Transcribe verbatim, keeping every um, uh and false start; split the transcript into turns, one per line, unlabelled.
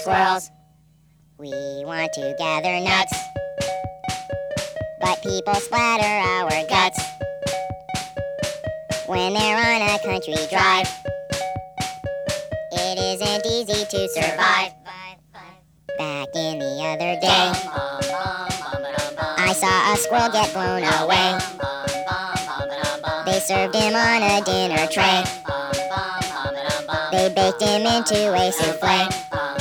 squirrels. We want to gather nuts, but people splatter our guts when they're on a country drive. It isn't easy to survive. Back in the other day, I saw a squirrel get blown away. They served him on a dinner tray. They baked him into a souffle.